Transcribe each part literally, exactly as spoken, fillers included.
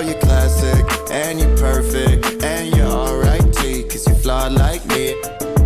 you're classic, and you're perfect, and you're alright too, cause you fly like me.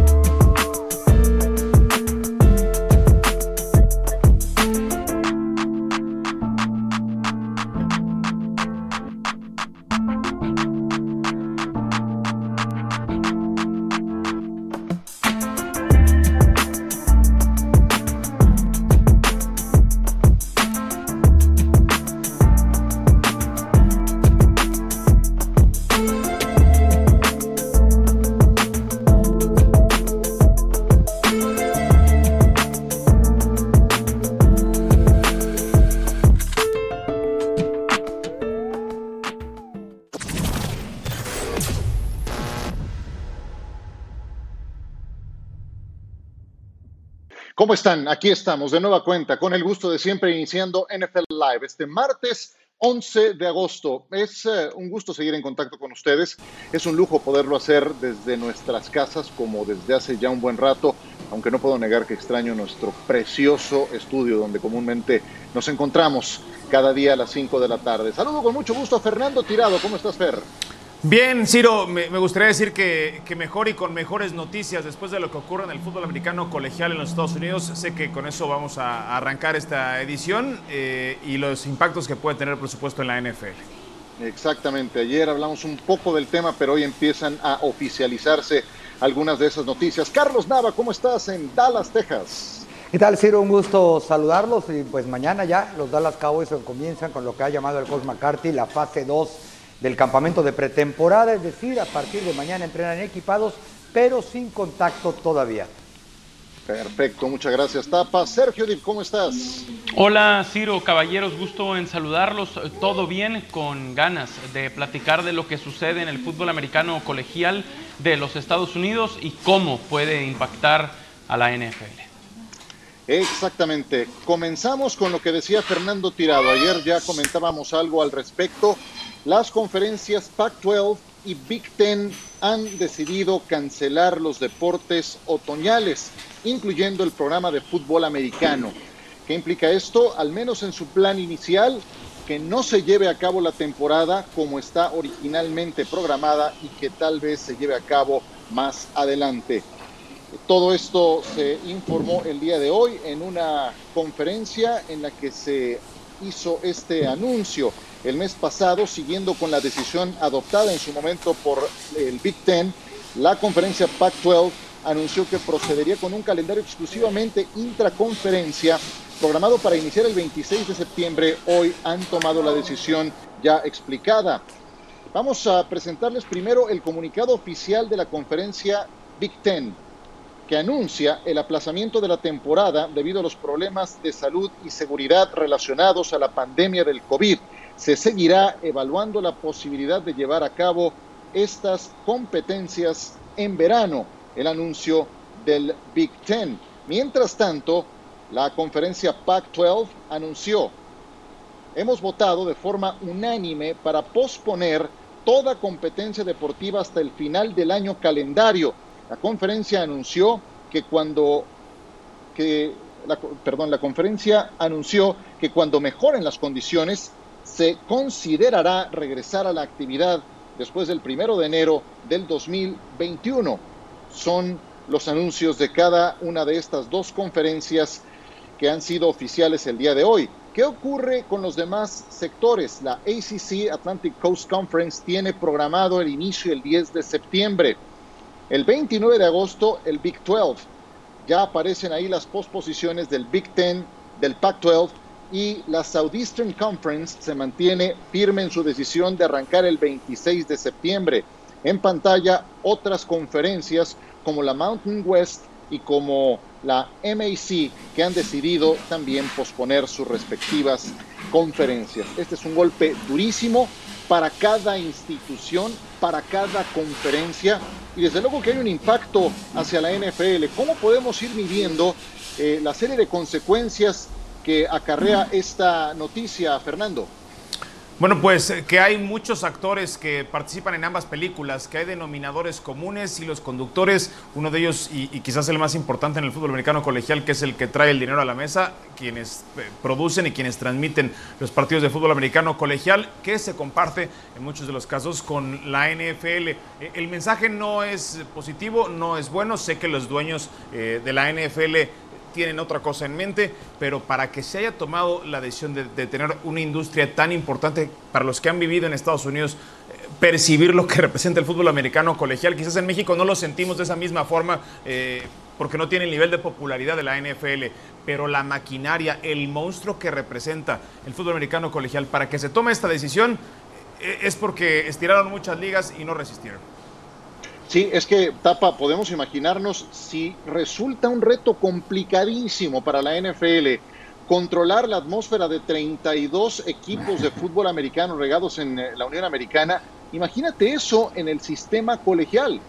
¿Cómo están? Aquí estamos de nueva cuenta, con el gusto de siempre, iniciando N F L Live este martes once de agosto. Es uh, un gusto seguir en contacto con ustedes. Es un lujo poderlo hacer desde nuestras casas, como desde hace ya un buen rato, aunque no puedo negar que extraño nuestro precioso estudio donde comúnmente nos encontramos cada día a las cinco de la tarde. Saludo con mucho gusto a Fernando Tirado. ¿Cómo estás, Fer? Bien, Ciro, me, me gustaría decir que, que mejor y con mejores noticias después de lo que ocurre en el fútbol americano colegial en los Estados Unidos. Sé que con eso vamos a, a arrancar esta edición eh, y los impactos que puede tener, por supuesto, en la N F L. Exactamente, ayer hablamos un poco del tema, pero hoy empiezan a oficializarse algunas de esas noticias. Carlos Nava, ¿cómo estás en Dallas, Texas? ¿Qué tal, Ciro? Un gusto saludarlos y pues mañana ya los Dallas Cowboys comienzan con lo que ha llamado el coach McCarthy la fase dos del campamento de pretemporada, es decir, a partir de mañana entrenan equipados, pero sin contacto todavía. Perfecto, muchas gracias, Tapa. Sergio Dip, ¿cómo estás? Hola, Ciro, caballeros, gusto en saludarlos. Todo bien, con ganas de platicar de lo que sucede en el fútbol americano colegial de los Estados Unidos y cómo puede impactar a la N F L. Exactamente. Comenzamos con lo que decía Fernando Tirado. Ayer ya comentábamos algo al respecto. Las conferencias Pac doce y Big Ten han decidido cancelar los deportes otoñales, incluyendo el programa de fútbol americano. ¿Qué implica esto? Al menos en su plan inicial, que no se lleve a cabo la temporada como está originalmente programada y que tal vez se lleve a cabo más adelante. Todo esto se informó el día de hoy en una conferencia en la que se hizo este anuncio. El mes pasado, siguiendo con la decisión adoptada en su momento por el Big Ten, la conferencia Pac doce anunció que procedería con un calendario exclusivamente intraconferencia programado para iniciar el veintiséis de septiembre. Hoy han tomado la decisión ya explicada. Vamos a presentarles primero el comunicado oficial de la conferencia Big Ten, que anuncia el aplazamiento de la temporada debido a los problemas de salud y seguridad relacionados a la pandemia del COVID. Se seguirá evaluando la posibilidad de llevar a cabo estas competencias en verano, el anuncio del Big Ten. Mientras tanto, la conferencia Pac doce anunció: hemos votado de forma unánime para posponer toda competencia deportiva hasta el final del año calendario. La conferencia anunció que cuando que la, perdón, la conferencia anunció que cuando mejoren las condiciones se considerará regresar a la actividad después del primero de enero del dos mil veintiuno. Son los anuncios de cada una de estas dos conferencias que han sido oficiales el día de hoy. ¿Qué ocurre con los demás sectores? La A C C, Atlantic Coast Conference, tiene programado el inicio el diez de septiembre. El veintinueve de agosto, el Big doce. Ya aparecen ahí las posposiciones del Big Ten, del Pac doce, y la Southeastern Conference se mantiene firme en su decisión de arrancar el veintiséis de septiembre. En pantalla, otras conferencias como la Mountain West y como la M A C, que han decidido también posponer sus respectivas conferencias. Este es un golpe durísimo para cada institución, para cada conferencia, y desde luego que hay un impacto hacia la N F L. ¿Cómo podemos ir midiendo eh, la serie de consecuencias que acarrea esta noticia, Fernando? Bueno, pues que hay muchos actores que participan en ambas películas, que hay denominadores comunes y los conductores, uno de ellos y, y quizás el más importante en el fútbol americano colegial, que es el que trae el dinero a la mesa, quienes eh, producen y quienes transmiten los partidos de fútbol americano colegial, que se comparte en muchos de los casos con la N F L. Eh, el mensaje no es positivo, no es bueno, sé que los dueños eh, de la N F L tienen otra cosa en mente, pero para que se haya tomado la decisión de, de tener una industria tan importante para los que han vivido en Estados Unidos, eh, percibir lo que representa el fútbol americano colegial, quizás en México no lo sentimos de esa misma forma, eh, porque no tiene el nivel de popularidad de la N F L, pero la maquinaria, el monstruo que representa el fútbol americano colegial, para que se tome esta decisión, eh, es porque estiraron muchas ligas y no resistieron. Sí, es que, Tapa, podemos imaginarnos si resulta un reto complicadísimo para la N F L controlar la atmósfera de treinta y dos equipos de fútbol americano regados en la Unión Americana. Imagínate eso en el sistema colegial.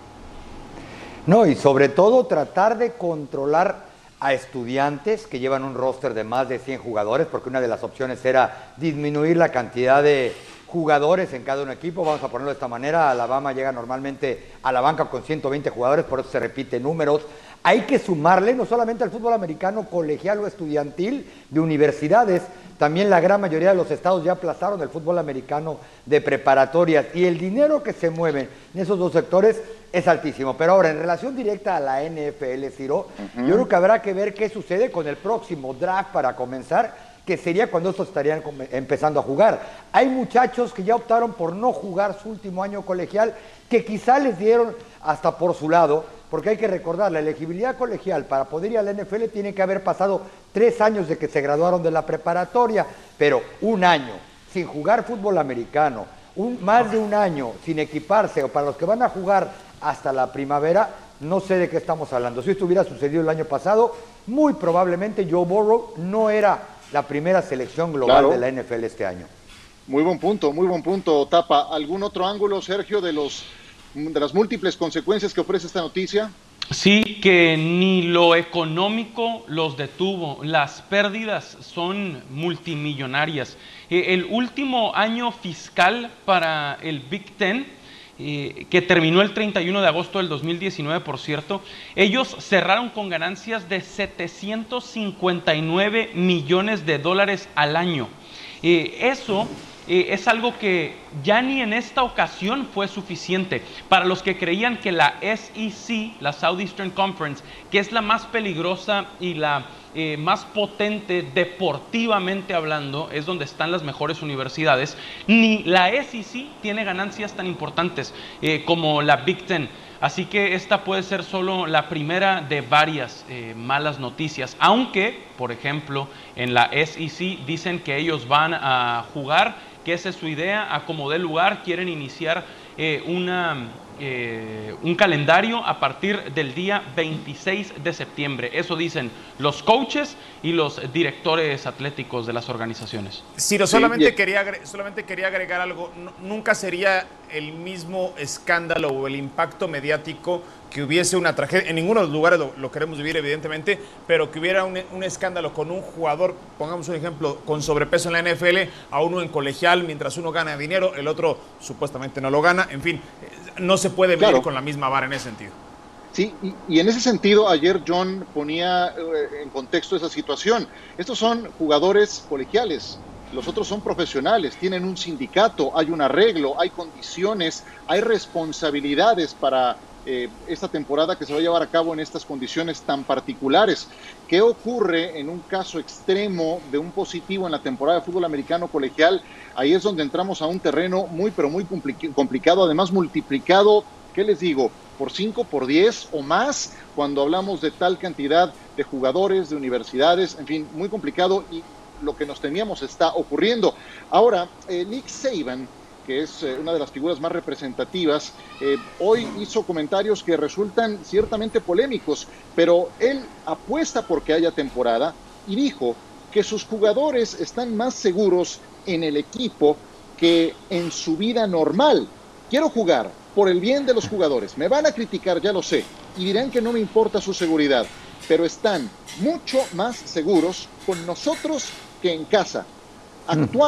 No, y sobre todo tratar de controlar a estudiantes que llevan un roster de más de cien jugadores, porque una de las opciones era disminuir la cantidad de jugadores en cada un equipo. Vamos a ponerlo de esta manera: Alabama llega normalmente a la banca con ciento veinte jugadores, por eso se repiten números. Hay que sumarle no solamente al fútbol americano colegial o estudiantil de universidades, también la gran mayoría de los estados ya aplazaron el fútbol americano de preparatorias, y el dinero que se mueve en esos dos sectores es altísimo. Pero ahora, en relación directa a la N F L, Ciro, uh-huh. yo creo que habrá que ver qué sucede con el próximo draft para comenzar, que sería cuando estos estarían empezando a jugar. Hay muchachos que ya optaron por no jugar su último año colegial, que quizá les dieron hasta por su lado, porque hay que recordar, la elegibilidad colegial para poder ir a la N F L tiene que haber pasado tres años de que se graduaron de la preparatoria, pero un año sin jugar fútbol americano, un, más de un año sin equiparse, o para los que van a jugar hasta la primavera, no sé de qué estamos hablando. Si esto hubiera sucedido el año pasado, muy probablemente Joe Burrow no era la primera selección global claro. de la N F L este año. Muy buen punto, muy buen punto, Tapa. ¿Algún otro ángulo, Sergio, de los de las múltiples consecuencias que ofrece esta noticia? Sí, que ni lo económico los detuvo. Las pérdidas son multimillonarias. Eh, el último año fiscal para el Big Ten, eh, que terminó el treinta y uno de agosto del dos mil diecinueve, por cierto, ellos cerraron con ganancias de setecientos cincuenta y nueve millones de dólares al año. Eh, eso eh, es algo que ya ni en esta ocasión fue suficiente. Para los que creían que la S E C, la Southeastern Conference, que es la más peligrosa y la eh, más potente deportivamente hablando, es donde están las mejores universidades, ni la S E C tiene ganancias tan importantes eh, como la Big Ten. Así que esta puede ser solo la primera de varias eh, malas noticias, aunque, por ejemplo, en la S E C dicen que ellos van a jugar, que esa es su idea, a como dé lugar, quieren iniciar eh, una, eh, un calendario a partir del día veintiséis de septiembre. Eso dicen los coaches y los directores atléticos de las organizaciones. Ciro, solamente, sí, quería, solamente quería agregar algo. Nunca sería el mismo escándalo o el impacto mediático que hubiese una tragedia. En ninguno de los lugares lo, lo queremos vivir, evidentemente, pero que hubiera un, un escándalo con un jugador, pongamos un ejemplo, con sobrepeso en la N F L, a uno en colegial, mientras uno gana dinero, el otro supuestamente no lo gana. En fin, no se puede medir claro. con la misma vara en ese sentido. Sí, y, y en ese sentido, ayer John ponía eh, en contexto esa situación. Estos son jugadores colegiales, los otros son profesionales, tienen un sindicato, hay un arreglo, hay condiciones, hay responsabilidades para eh, esta temporada que se va a llevar a cabo en estas condiciones tan particulares. ¿Qué ocurre en un caso extremo de un positivo en la temporada de fútbol americano colegial? Ahí es donde entramos a un terreno muy, pero muy complicado, además multiplicado, ¿qué les digo?, por cinco, por diez o más, cuando hablamos de tal cantidad de jugadores, de universidades, en fin, muy complicado, y lo que nos temíamos está ocurriendo. Ahora, eh, Nick Saban, que es eh, una de las figuras más representativas, eh, hoy hizo comentarios que resultan ciertamente polémicos, pero él apuesta porque haya temporada y dijo que sus jugadores están más seguros en el equipo que en su vida normal. Quiero jugar por el bien de los jugadores. Me van a criticar, ya lo sé, y dirán que no me importa su seguridad, pero están mucho más seguros con nosotros que en casa. Actuamos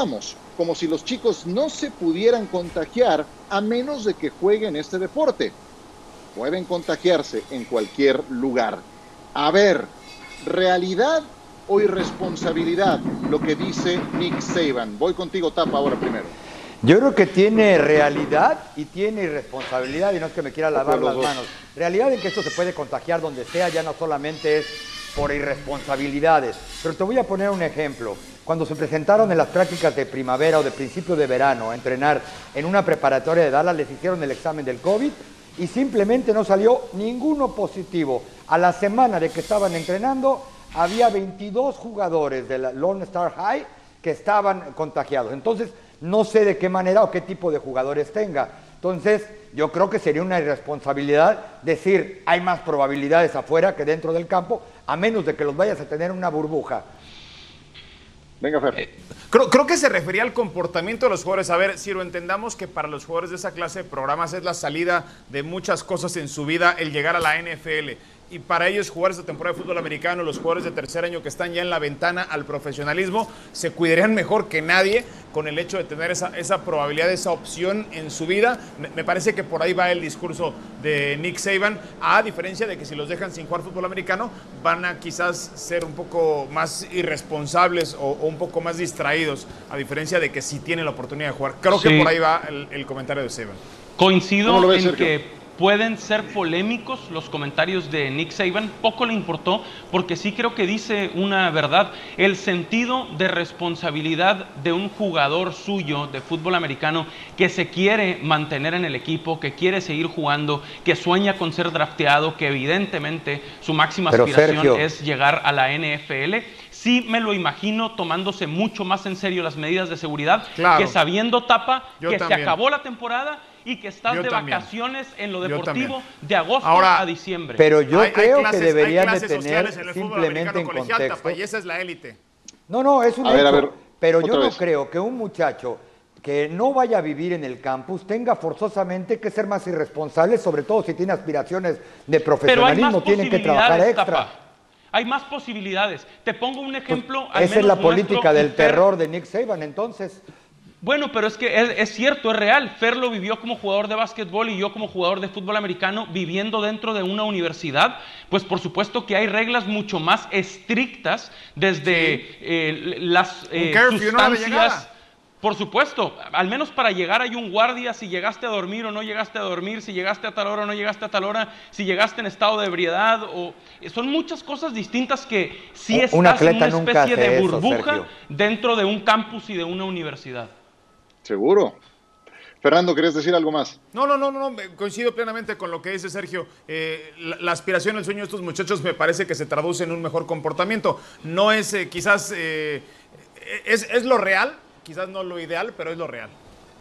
como si los chicos no se pudieran contagiar a menos de que jueguen este deporte. Pueden contagiarse en cualquier lugar. A ver, ¿realidad o irresponsabilidad lo que dice Nick Saban? Voy contigo, Tapa, ahora primero. Yo creo que tiene realidad y tiene irresponsabilidad, y no es que me quiera lavar las dos. manos. Realidad en que esto se puede contagiar donde sea, ya no solamente es por irresponsabilidades. Pero te voy a poner un ejemplo. Cuando se presentaron en las prácticas de primavera o de principio de verano a entrenar en una preparatoria de Dallas, les hicieron el examen del COVID y simplemente no salió ninguno positivo. A la semana de que estaban entrenando, había veintidós jugadores de la Lone Star High que estaban contagiados. Entonces, no sé de qué manera o qué tipo de jugadores tenga. Entonces, yo creo que sería una irresponsabilidad decir hay más probabilidades afuera que dentro del campo, a menos de que los vayas a tener en una burbuja. Venga, Fer. Eh, creo, creo que se refería al comportamiento de los jugadores. A ver, si lo entendamos que para los jugadores de esa clase de programas es la salida de muchas cosas en su vida, el llegar a la N F L. Y para ellos jugar esta temporada de fútbol americano, los jugadores de tercer año que están ya en la ventana al profesionalismo, se cuidarían mejor que nadie con el hecho de tener esa, esa probabilidad, esa opción en su vida. Me, me parece que por ahí va el discurso de Nick Saban, a diferencia de que si los dejan sin jugar fútbol americano, van a quizás ser un poco más irresponsables o, o un poco más distraídos, a diferencia de que si tienen la oportunidad de jugar. Creo Sí. que por ahí va el, el comentario de Saban. Coincido ves, en Sergio? que pueden ser polémicos los comentarios de Nick Saban, poco le importó, porque sí creo que dice una verdad. El sentido de responsabilidad de un jugador suyo de fútbol americano que se quiere mantener en el equipo, que quiere seguir jugando, que sueña con ser drafteado, que evidentemente su máxima Pero, aspiración Sergio, es llegar a la N F L. Sí me lo imagino tomándose mucho más en serio las medidas de seguridad, Claro. que sabiendo, Tapa, Yo que también. se acabó la temporada y que estás Yo de también. vacaciones en lo Yo deportivo también. de agosto Ahora, a diciembre. Pero yo Hay- hay creo clases- que deberían hay de clases tener sociales en el fútbol simplemente americano en colegial, contexto. Tapa, y esa es la élite. No, no, es un A ver, hecho. a ver, pero yo otra no vez. creo que un muchacho que no vaya a vivir en el campus tenga forzosamente que ser más irresponsable, sobre todo si tiene aspiraciones de Pero hay profesionalismo, más tienen que trabajar posibilidades, extra. Tapa. Hay más posibilidades. Te pongo un Pues, ejemplo. al esa es menos la nuestro, política del Fer. terror de Nick Saban, entonces. Bueno, pero es que es, es cierto, es real. Fer lo vivió como jugador de básquetbol y yo como jugador de fútbol americano viviendo dentro de una universidad. Pues por supuesto que hay reglas mucho más estrictas desde Sí. eh, las eh, Un curfew, ¿no? De sustancias. llegada. Por supuesto, al menos para llegar hay un guardia, si llegaste a dormir o no llegaste a dormir, si llegaste a tal hora o no llegaste a tal hora, si llegaste en estado de ebriedad, o son muchas cosas distintas que sí Un estás en atleta una nunca especie hace de eso, burbuja Sergio. dentro de un campus y de una universidad. Seguro. Fernando, ¿querías decir algo más? No, no, no, no, me- coincido plenamente con lo que dice Sergio. Eh, la, la aspiración, el sueño de estos muchachos me parece que se traduce en un mejor comportamiento. No es eh, quizás, eh, es, es lo real, quizás no lo ideal, pero es lo real.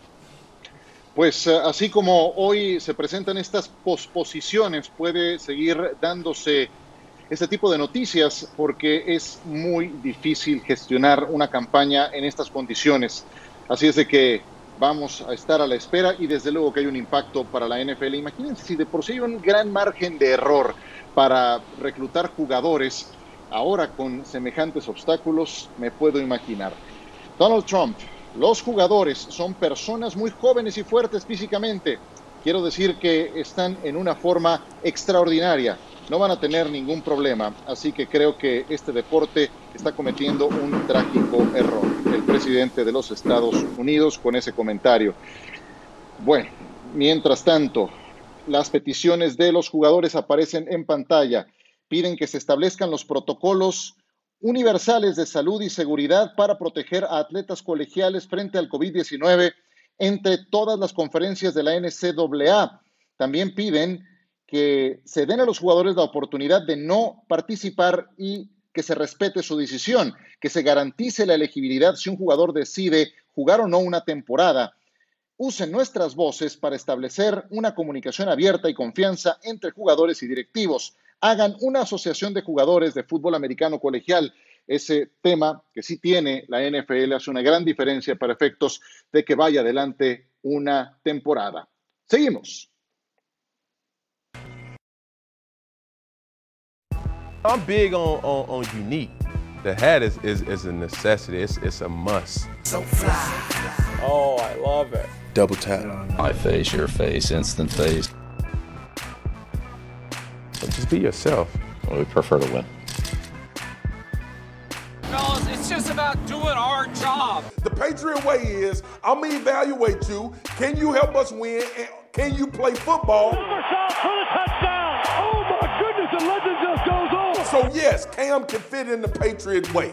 Pues eh, así como hoy se presentan estas posposiciones, puede seguir dándose este tipo de noticias porque es muy difícil gestionar una campaña en estas condiciones. Así es de que vamos a estar a la espera y desde luego que hay un impacto para la N F L. Imagínense si de por sí hay un gran margen de error para reclutar jugadores, ahora con semejantes obstáculos me puedo imaginar. Donald Trump, los jugadores son personas muy jóvenes y fuertes físicamente. Quiero decir que están en una forma extraordinaria. No van a tener ningún problema. Así que creo que este deporte está cometiendo un trágico error. El presidente de los Estados Unidos con ese comentario. Bueno, mientras tanto, las peticiones de los jugadores aparecen en pantalla. Piden que se establezcan los protocolos universales de salud y seguridad para proteger a atletas colegiales frente al COVID diecinueve entre todas las conferencias de la N C A A. También piden que se den a los jugadores la oportunidad de no participar y que se respete su decisión, que se garantice la elegibilidad si un jugador decide jugar o no una temporada. Usen nuestras voces para establecer una comunicación abierta y confianza entre jugadores y directivos. Hagan una asociación de jugadores de fútbol americano colegial. Ese tema que sí tiene la N F L hace una gran diferencia para efectos de que vaya adelante una temporada. Seguimos. I'm big on, on, on unique. The hat is, is, is a necessity. It's, it's a must. So fly. Oh, I love it. Double tap. My face, your face, instant face. So just be yourself. We prefer to win. Fellas, it's just about doing our job. The Patriot way is, I'm going to evaluate you. Can you help us win? And can you play football? Super shot for the touchdown. Oh, my goodness, the legend just goes on. So, yes, Cam can fit in the Patriot way.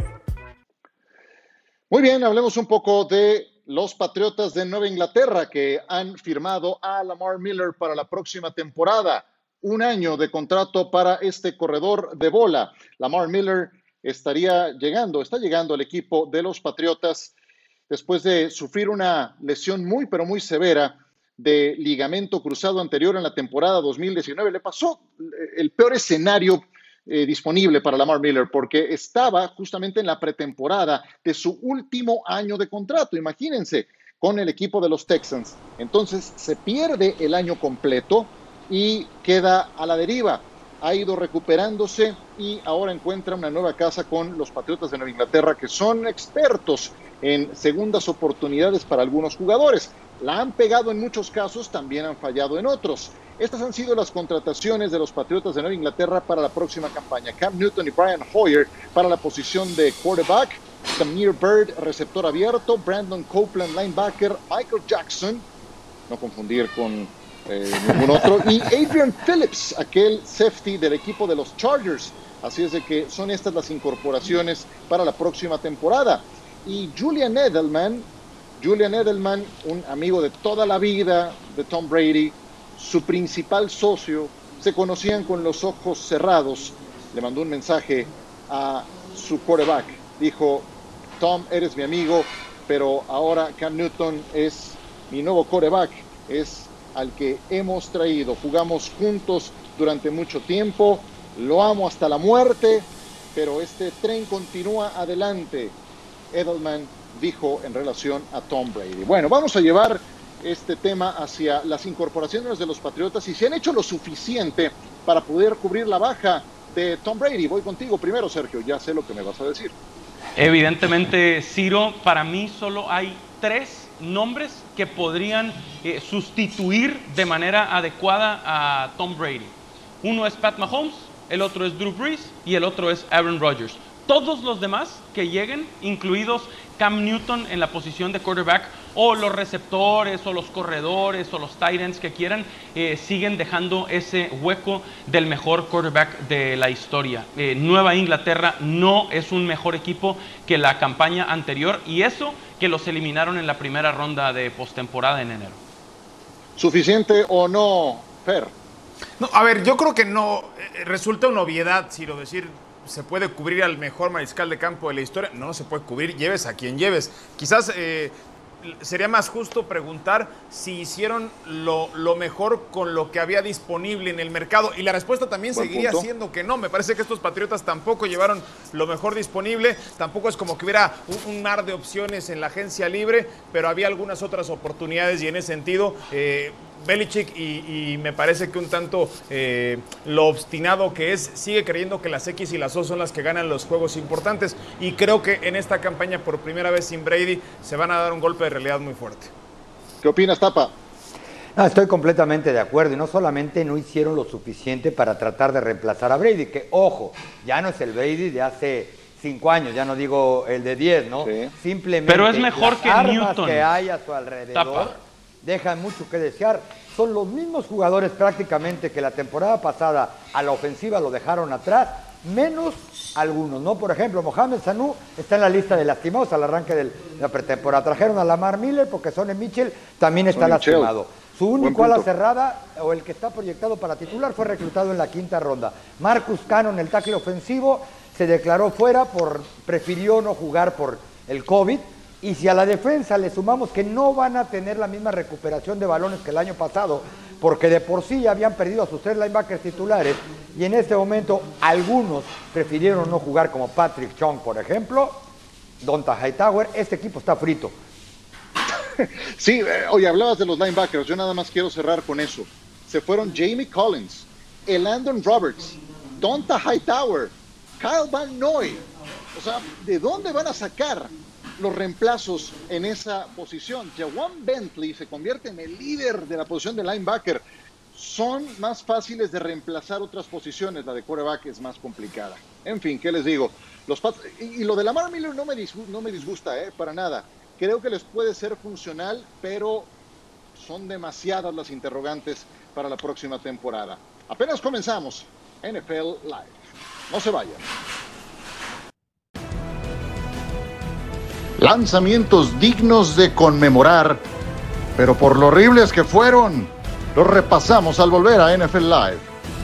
Muy bien, hablemos un poco de los Patriotas de Nueva Inglaterra que han firmado a Lamar Miller para la próxima temporada. Un año de contrato para este corredor de bola. Lamar Miller estaría llegando, está llegando al equipo de los Patriotas después de sufrir una lesión muy, pero muy severa de ligamento cruzado anterior en la temporada dos mil diecinueve. Le pasó el peor escenario eh, disponible para Lamar Miller porque estaba justamente en la pretemporada de su último año de contrato. Imagínense, con el equipo de los Texans. Entonces se pierde el año completo y queda a la deriva. Ha ido recuperándose y ahora encuentra una nueva casa con los Patriotas de Nueva Inglaterra, que son expertos en segundas oportunidades para algunos jugadores. La han pegado en muchos casos, también han fallado en otros. Estas han sido las contrataciones de los Patriotas de Nueva Inglaterra para la próxima campaña. Cam Newton y Brian Hoyer para la posición de quarterback, Tamir Bird, receptor abierto, Brandon Copeland, linebacker, Michael Jackson, no confundir con Eh, ningún otro, y Adrian Phillips, aquel safety del equipo de los Chargers. Así es de que son estas las incorporaciones para la próxima temporada. Y Julian Edelman, Julian Edelman, un amigo de toda la vida de Tom Brady, su principal socio, se conocían con los ojos cerrados. Le mandó un mensaje a su quarterback. Dijo: Tom, eres mi amigo, pero ahora Cam Newton es mi nuevo quarterback. Es al que hemos traído. Jugamos juntos durante mucho tiempo, lo amo hasta la muerte, pero este tren continúa adelante, Edelman dijo en relación a Tom Brady. Bueno, vamos a llevar este tema hacia las incorporaciones de los Patriotas y si han hecho lo suficiente para poder cubrir la baja de Tom Brady. Voy contigo primero, Sergio, ya sé lo que me vas a decir. Evidentemente, Ciro, para mí solo hay tres nombres que podrían eh, sustituir de manera adecuada a Tom Brady. Uno es Pat Mahomes, el otro es Drew Brees y el otro es Aaron Rodgers. Todos los demás que lleguen, incluidos Cam Newton en la posición de quarterback, o los receptores, o los corredores, o los tight ends que quieran, eh, siguen dejando ese hueco del mejor quarterback de la historia. Eh, Nueva Inglaterra no es un mejor equipo que la campaña anterior, y eso que los eliminaron en la primera ronda de postemporada en enero. ¿Suficiente o no, Fer? No, a ver, yo creo que no. Eh, resulta una obviedad, Ciro, decir se puede cubrir al mejor mariscal de campo de la historia. No se puede cubrir, lleves a quien lleves. Quizás eh, sería más justo preguntar si hicieron lo, lo mejor con lo que había disponible en el mercado. Y la respuesta también Buen seguiría punto. siendo que no. Me parece que estos Patriotas tampoco llevaron lo mejor disponible. Tampoco es como que hubiera un, un mar de opciones en la agencia libre, pero había algunas otras oportunidades y en ese sentido Eh, Belichick, y, y me parece que un tanto eh, lo obstinado que es, sigue creyendo que las X y las O son las que ganan los juegos importantes, y creo que en esta campaña por primera vez sin Brady se van a dar un golpe de realidad muy fuerte. ¿Qué opinas, Tapa? No, estoy completamente de acuerdo, y no solamente no hicieron lo suficiente para tratar de reemplazar a Brady, que ojo, ya no es el Brady de hace cinco años, ya no digo el de diez, ¿no? Sí. Simplemente pero es mejor las que armas Newton que hay a su alrededor Tapa. dejan mucho que desear. Son los mismos jugadores prácticamente que la temporada pasada a la ofensiva lo dejaron atrás, menos algunos, ¿no? Por ejemplo, Mohamed Sanu está en la lista de lastimados al arranque de la pretemporada. Trajeron a Lamar Miller porque Sonny Mitchell también está Sonny lastimado. Mitchell. Su único ala cerrada, o el que está proyectado para titular, fue reclutado en la quinta ronda. Marcus Cannon, el tackle ofensivo, se declaró fuera, por prefirió no jugar por el COVID. Y si a la defensa le sumamos que no van a tener la misma recuperación de balones que el año pasado, porque de por sí ya habían perdido a sus tres linebackers titulares, y en este momento algunos prefirieron no jugar, como Patrick Chung, por ejemplo, Donta Hightower, este equipo está frito. Sí, eh, oye, hablabas de los linebackers, yo nada más quiero cerrar con eso. Se fueron Jamie Collins, Elandon Roberts, Donta Hightower, Kyle Van Noy, O sea, ¿de dónde van a sacar los reemplazos en esa posición? Jawan Bentley se convierte en el líder de la posición de linebacker. Son más fáciles de reemplazar otras posiciones, la de quarterback es más complicada. En fin, ¿qué les digo? Los Pats, y, y lo de Lamar Miller no me, disgusta, no me disgusta, eh, para nada. Creo que les puede ser funcional, pero son demasiadas las interrogantes para la próxima temporada. Apenas comenzamos, N F L Live. No se vayan. Lanzamientos dignos de conmemorar, pero por lo horribles que fueron, los repasamos al volver a N F L Live.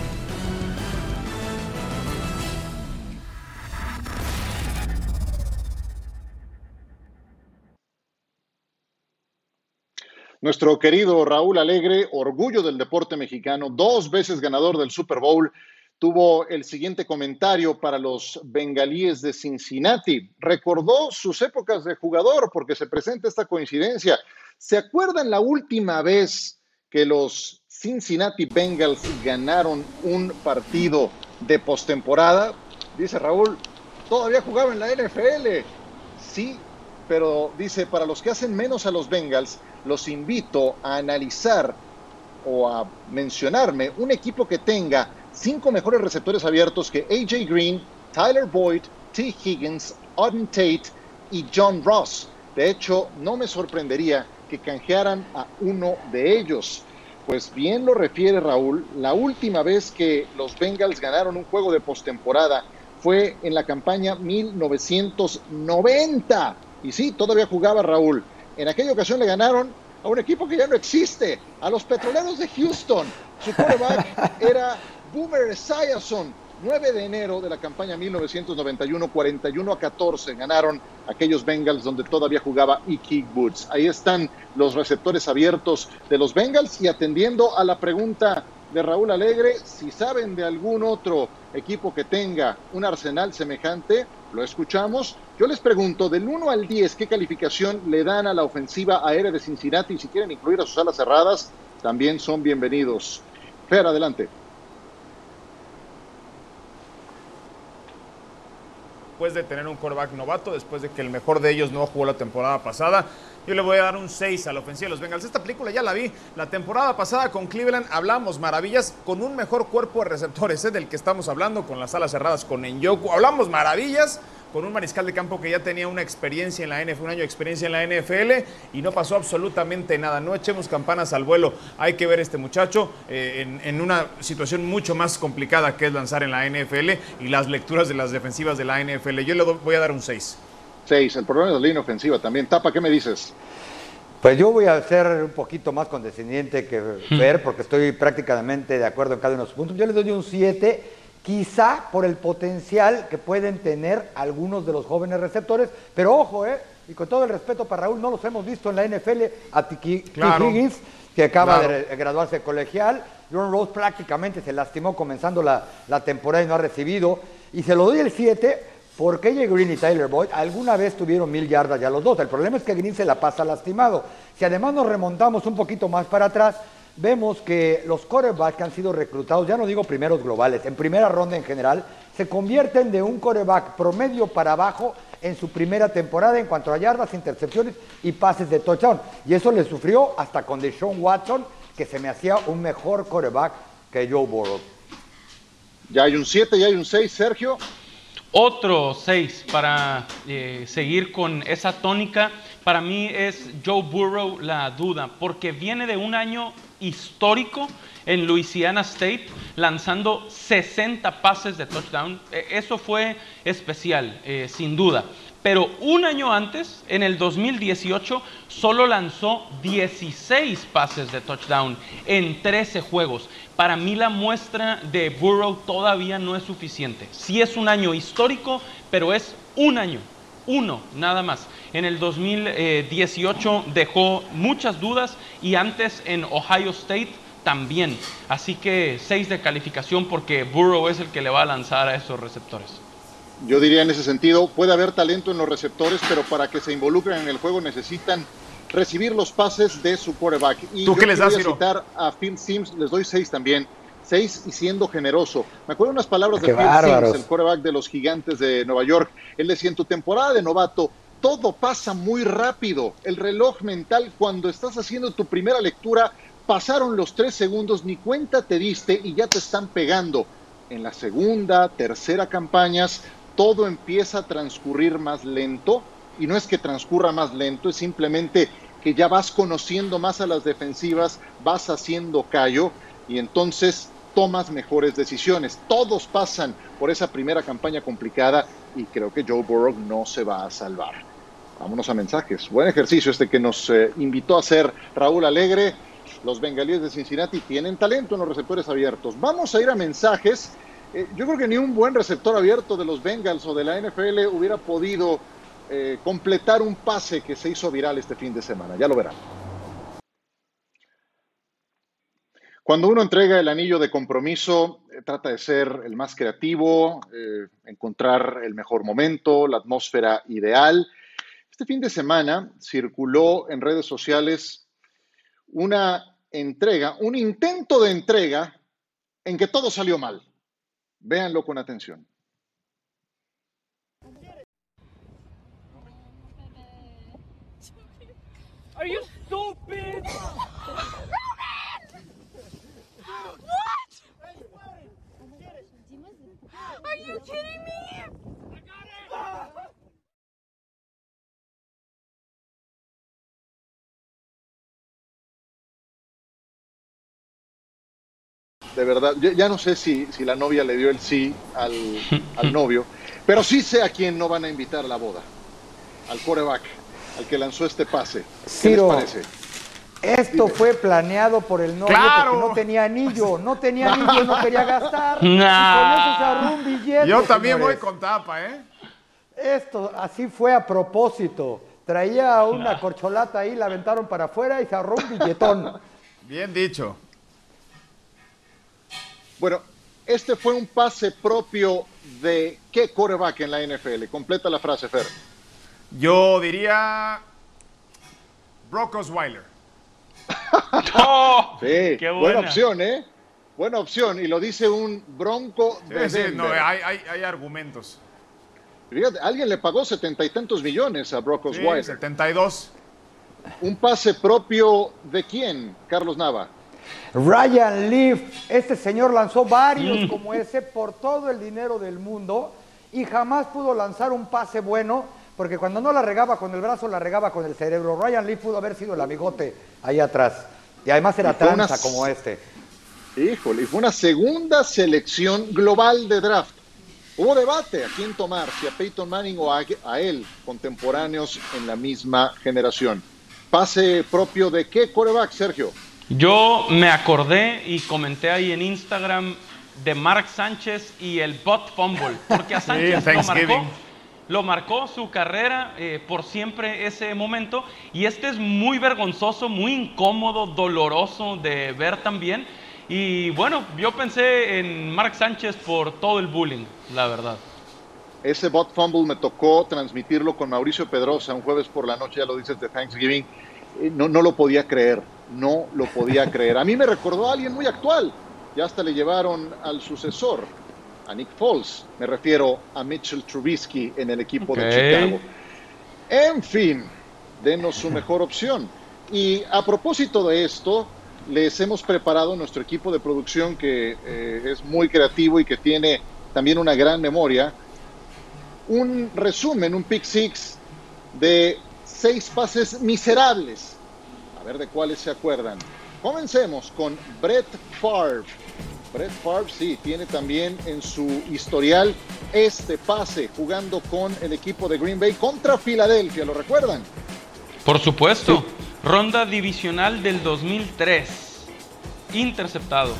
Nuestro querido Raúl Alegre, orgullo del deporte mexicano, dos veces ganador del Super Bowl, tuvo el siguiente comentario para los bengalíes de Cincinnati. Recordó sus épocas de jugador porque se presenta esta coincidencia. ¿Se acuerdan la última vez que los Cincinnati Bengals ganaron un partido de postemporada? Dice Raúl, todavía jugaba en la N F L. Sí, pero dice, para los que hacen menos a los Bengals, los invito a analizar o a mencionarme un equipo que tenga cinco mejores receptores abiertos que A J Green, Tyler Boyd, T. Higgins, Auden Tate y John Ross. De hecho, no me sorprendería que canjearan a uno de ellos. Pues bien lo refiere Raúl, la última vez que los Bengals ganaron un juego de postemporada fue en la campaña mil novecientos noventa. Y sí, todavía jugaba Raúl. En aquella ocasión le ganaron a un equipo que ya no existe, a los Petroleros de Houston. Su quarterback era Boomer Esiason. nueve de enero de la campaña mil novecientos noventa y uno, cuarenta y uno a catorce ganaron aquellos Bengals donde todavía jugaba Ickey Woods. Ahí están los receptores abiertos de los Bengals. Y atendiendo a la pregunta de Raúl Alegre, si saben de algún otro equipo que tenga un arsenal semejante, lo escuchamos. Yo les pregunto, del uno al diez, ¿qué calificación le dan a la ofensiva aérea de Cincinnati? Y si quieren incluir a sus alas cerradas, también son bienvenidos. Fer, adelante. Después de tener un quarterback novato, después de que el mejor de ellos no jugó la temporada pasada, yo le voy a dar un seis a la ofensiva de los Bengals. Esta película ya la vi. La temporada pasada con Cleveland hablamos maravillas con un mejor cuerpo de receptores, ¿eh? Del que estamos hablando, con las alas cerradas, con Njoku. Hablamos maravillas con un mariscal de campo que ya tenía una experiencia en la N F L, un año de experiencia en la N F L, y no pasó absolutamente nada. No echemos campanas al vuelo. Hay que ver a este muchacho eh, en, en una situación mucho más complicada que es lanzar en la N F L y las lecturas de las defensivas de la N F L. Yo le voy a dar un seis. seis. El problema es la línea ofensiva también. Tapa, ¿qué me dices? Pues yo voy a ser un poquito más condescendiente que Fer, porque estoy prácticamente de acuerdo en cada uno de los puntos. Yo le doy un siete. Quizá por el potencial que pueden tener algunos de los jóvenes receptores, pero ojo, eh, y con todo el respeto para Raúl, no los hemos visto en la N F L, a T. Claro. Higgins, que acaba Claro. de graduarse de colegial, John Ross prácticamente se lastimó comenzando la, la temporada y no ha recibido, y se lo doy el siete porque A J Green y Tyler Boyd alguna vez tuvieron mil yardas ya los dos. El problema es que Green se la pasa lastimado. Si además nos remontamos un poquito más para atrás, vemos que los quarterbacks que han sido reclutados, ya no digo primeros globales, en primera ronda en general, se convierten de un quarterback promedio para abajo en su primera temporada en cuanto a yardas, intercepciones y pases de touchdown. Y eso le sufrió hasta con Deshaun Watson, que se me hacía un mejor quarterback que Joe Burrow. Ya hay un siete, ya hay un seis, Sergio. Otro seis para eh, seguir con esa tónica. Para mí es Joe Burrow la duda, porque viene de un año histórico en Louisiana State, lanzando sesenta pases de touchdown. Eso fue especial, eh, sin duda. Pero un año antes, en el dos mil dieciocho, solo lanzó dieciséis pases de touchdown en trece juegos. Para mí la muestra de Burrow todavía no es suficiente. Sí es un año histórico, pero es un año. Uno, nada más. En el dos mil dieciocho dejó muchas dudas y antes en Ohio State también. Así que seis de calificación porque Burrow es el que le va a lanzar a esos receptores. Yo diría en ese sentido, puede haber talento en los receptores, pero para que se involucren en el juego necesitan recibir los pases de su quarterback. Y ¿Tú yo qué les das, voy a Ciro? citar a Phil Simms, les doy seis también. seis y siendo generoso. Me acuerdo unas palabras Qué de Phil bárbaros. Simms, el quarterback de los Gigantes de Nueva York. Él decía, en tu temporada de novato, todo pasa muy rápido. El reloj mental, cuando estás haciendo tu primera lectura, pasaron los tres segundos, ni cuenta te diste y ya te están pegando. En la segunda, tercera campañas, todo empieza a transcurrir más lento. Y no es que transcurra más lento, es simplemente que ya vas conociendo más a las defensivas, vas haciendo callo y entonces tomas mejores decisiones. Todos pasan por esa primera campaña complicada y creo que Joe Burrow no se va a salvar. Vámonos a mensajes. Buen ejercicio este que nos eh, invitó a hacer Raúl Alegre. Los bengalíes de Cincinnati tienen talento en los receptores abiertos. Vamos a ir a mensajes. Eh, yo creo que ni un buen receptor abierto de los Bengals o de la N F L hubiera podido eh, completar un pase que se hizo viral este fin de semana. Ya lo verán. Cuando uno entrega el anillo de compromiso, eh, trata de ser el más creativo, eh, encontrar el mejor momento, la atmósfera ideal. Este fin de semana circuló en redes sociales una entrega, un intento de entrega en que todo salió mal. Véanlo con atención. Are you stupid? Are you kidding me? De verdad, ya, ya no sé si, si la novia le dio el sí al, al novio, pero sí sé a quién no van a invitar a la boda. Al quarterback, al que lanzó este pase. ¿Qué Ciro, les parece? Esto Dime. fue planeado por el novio ¡Claro! porque no tenía anillo, no tenía anillo, no quería gastar. Nah. Y con eso se agarró un billete. Yo también señores. voy con tapa, ¿eh? Esto así fue a propósito. Traía una corcholata ahí, la aventaron para afuera y se agarró un billetón. Bien dicho. Bueno, este fue un pase propio de ¿qué quarterback en la N F L? Completa la frase, Fer. Yo diría Brock Osweiler. ¡Oh! Sí, ¡Qué buena buena! opción, ¿eh? Buena opción. Y lo dice un bronco de Sí, sí, Denver. no, hay, hay, hay argumentos. Fíjate, alguien le pagó setenta y tantos millones a Brock Sí, Osweiler. setenta y dos. ¿Un pase propio de quién, Carlos Nava? Ryan Leaf, este señor lanzó varios Mm. como ese por todo el dinero del mundo y jamás pudo lanzar un pase bueno porque cuando no la regaba con el brazo, la regaba con el cerebro. Ryan Leaf pudo haber sido el amigote ahí atrás y además era Y fue tranza una- como este. Híjole, y fue una segunda selección global de draft. Hubo debate a quién tomar, si a Peyton Manning o a, a él, contemporáneos en la misma generación. Pase propio de qué quarterback, Sergio. Yo me acordé y comenté ahí en Instagram de Mark Sánchez y el butt fumble, porque a Sánchez lo Thanksgiving. marcó, lo marcó su carrera eh, por siempre ese momento, y este es muy vergonzoso, muy incómodo, doloroso de ver también, y bueno, yo pensé en Mark Sánchez por todo el bullying, la verdad. Ese bot fumble me tocó transmitirlo con Mauricio Pedrosa un jueves por la noche, ya lo dices, de Thanksgiving. Eh, No, no lo podía creer, no lo podía creer. A mí me recordó a alguien muy actual. Ya hasta le llevaron al sucesor, a Nick Foles. Me refiero a Mitchell Trubisky en el equipo Ok. de Chicago. En fin, denos su mejor opción. Y a propósito de esto, les hemos preparado nuestro equipo de producción que eh, es muy creativo y que tiene también una gran memoria, un resumen, un pick six de seis pases miserables. A ver de cuáles se acuerdan. Comencemos con Brett Favre. Brett Favre, sí, tiene también en su historial este pase jugando con el equipo de Green Bay contra Filadelfia, ¿lo recuerdan? Por supuesto, ronda divisional del dos mil tres, interceptado.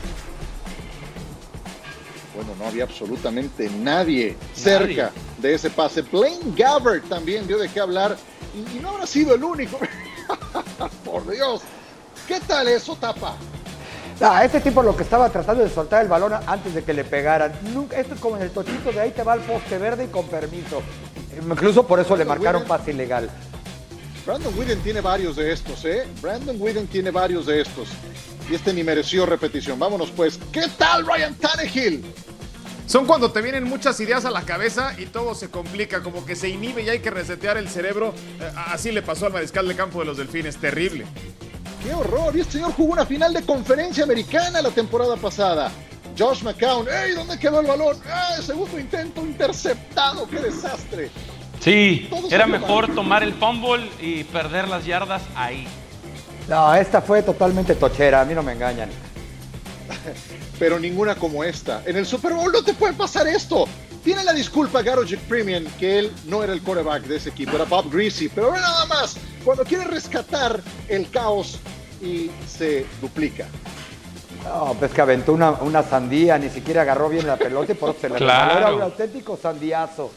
Bueno, no había absolutamente nadie cerca de ese pase. Blaine Gabbert también dio de qué hablar y, y no habrá sido el único. Por Dios, ¿qué tal eso, Tapa? Ah, este tipo lo que estaba tratando de soltar el balón antes de que le pegaran. Nunca, esto es como en el tochito de ahí te va el poste verde y con permiso. Incluso por eso le marcaron pase ilegal. Brandon Whedon tiene varios de estos, ¿eh? Brandon Whedon tiene varios de estos. y este ni mereció repetición. Vámonos pues. ¿Qué tal Ryan Tannehill? Son cuando te vienen muchas ideas a la cabeza y todo se complica, como que se inhibe y hay que resetear el cerebro. Eh, así le pasó al mariscal de campo de los Delfines, terrible. ¡Qué horror! Y este señor jugó una final de conferencia americana la temporada pasada. Josh McCown, ¡ey! ¿Dónde quedó el balón? ¡Eh! Segundo intento interceptado, ¡qué desastre! Sí, todo era salió mejor mal. tomar el fumble y perder las yardas ahí. No, esta fue totalmente tochera, a mí no me engañan. Pero ninguna como esta. En el Super Bowl no te puede pasar esto. Tiene la disculpa Garo Premium que él no era el quarterback de ese equipo, era Bob Greasy, pero ve nada más, cuando quiere rescatar el caos y se duplica. No, pues que aventó una, una sandía, ni siquiera agarró bien la pelota y por eso se le Claro. regaló. Era un auténtico sandiazo.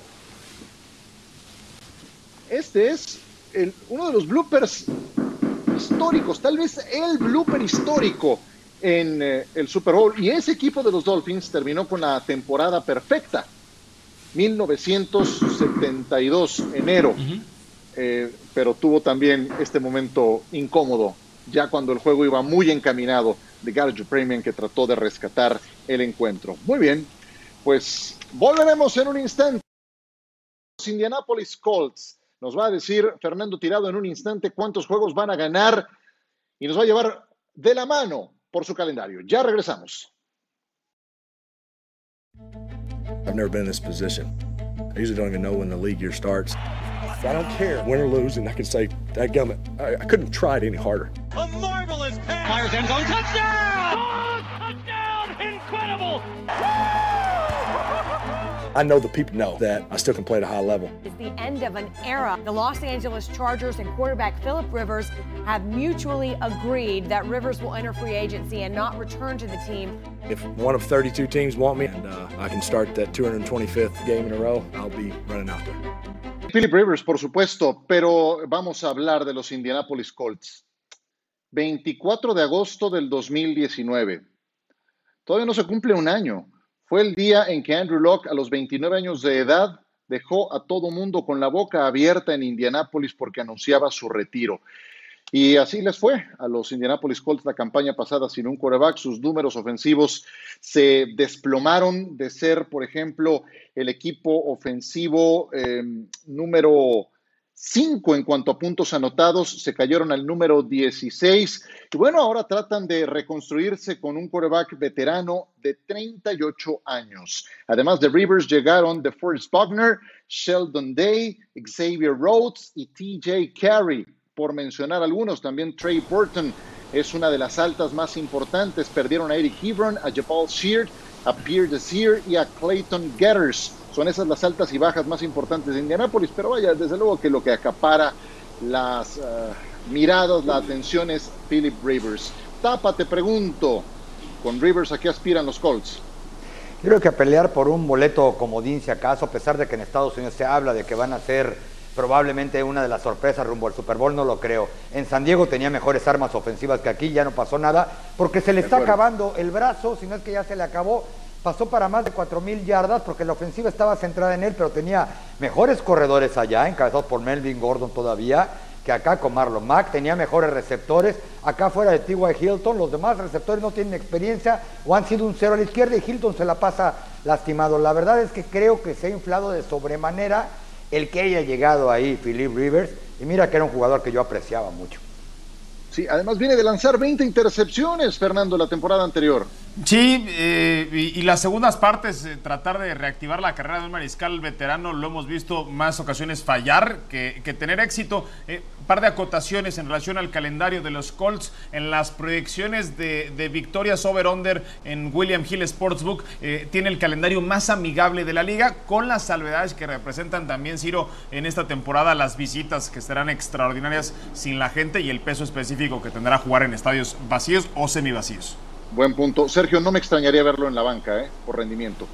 Este es el, uno de los bloopers históricos, tal vez el blooper histórico en eh, el Super Bowl. Y ese equipo de los Dolphins terminó con la temporada perfecta. mil novecientos setenta y dos, enero. Uh-huh. eh, pero tuvo también este momento incómodo, ya cuando el juego iba muy encaminado, de Garo Premium, que trató de rescatar el encuentro. Muy bien, pues volveremos en un instante. Los Indianapolis Colts. Nos va a decir Fernando Tirado en un instante cuántos juegos van a ganar y nos va a llevar de la mano por su calendario. Ya regresamos. I've never been in this position. I usually don't even know when the league year starts. I don't care, win or lose, and I can say, dadgummit, I, I couldn't have tried any harder. A marvelous pass. Fires end zone touchdown! Oh, touchdown! Incredible! I know the people know that I still can play at a high level. It's the end of an era. The Los Angeles Chargers and quarterback Phillip Rivers have mutually agreed that Rivers will enter free agency and not return to the team. If one of thirty-two teams want me and uh, I can start that two hundred twenty-fifth game in a row, I'll be running out there. Phillip Rivers, por supuesto, pero vamos a hablar de los Indianapolis Colts. veinticuatro de agosto del dos mil diecinueve. Todavía no se cumple un año. Fue el día en que Andrew Luck, a los veintinueve años de edad, dejó a todo mundo con la boca abierta en Indianápolis porque anunciaba su retiro. Y así les fue a los Indianapolis Colts la campaña pasada sin un quarterback. Sus números ofensivos se desplomaron de ser, por ejemplo, el equipo ofensivo eh, número cinco en cuanto a puntos anotados, se cayeron al número dieciséis. Y bueno, ahora tratan de reconstruirse con un quarterback veterano de treinta y ocho años. Además de Rivers, llegaron DeForest Buckner, Sheldon Day, Xavier Rhodes y T J Carey. Por mencionar algunos, también Trey Burton es una de las altas más importantes. Perdieron a Eric Ebron, a Jabal Sheard, a Pierre Desir y a Clayton Getters. Son esas las altas y bajas más importantes de Indianápolis, pero vaya, desde luego que lo que acapara las uh, miradas, la atención es Phillip Rivers. Tapa, te pregunto, con Rivers, ¿a qué aspiran los Colts? Yo creo que a pelear por un boleto comodín, si acaso, a pesar de que en Estados Unidos se habla de que van a ser probablemente una de las sorpresas rumbo al Super Bowl, no lo creo. En San Diego tenía mejores armas ofensivas que aquí, ya no pasó nada, porque se le está acabando el brazo, si no es que ya se le acabó. Pasó para más de cuatro mil yardas porque la ofensiva estaba centrada en él, pero tenía mejores corredores allá, encabezados por Melvin Gordon todavía, que acá con Marlon Mack. Tenía mejores receptores, acá fuera de T Y Hilton. Los demás receptores no tienen experiencia o han sido un cero a la izquierda y Hilton se la pasa lastimado. La verdad es que creo que se ha inflado de sobremanera el que haya llegado ahí Phillip Rivers, y mira que era un jugador que yo apreciaba mucho. Sí, además viene de lanzar veinte intercepciones, Fernando, la temporada anterior. Sí, eh, y, y las segundas partes, eh, tratar de reactivar la carrera de un mariscal veterano, lo hemos visto más ocasiones fallar que, que tener éxito. Un eh, par de acotaciones en relación al calendario de los Colts. En las proyecciones de, de victorias over-under en William Hill Sportsbook, eh, tiene el calendario más amigable de la liga, con las salvedades que representan también, Ciro, en esta temporada las visitas, que serán extraordinarias sin la gente, y el peso específico que tendrá jugar en estadios vacíos o semivacíos. Buen punto. Sergio, no me extrañaría verlo en la banca, ¿eh? Por rendimiento.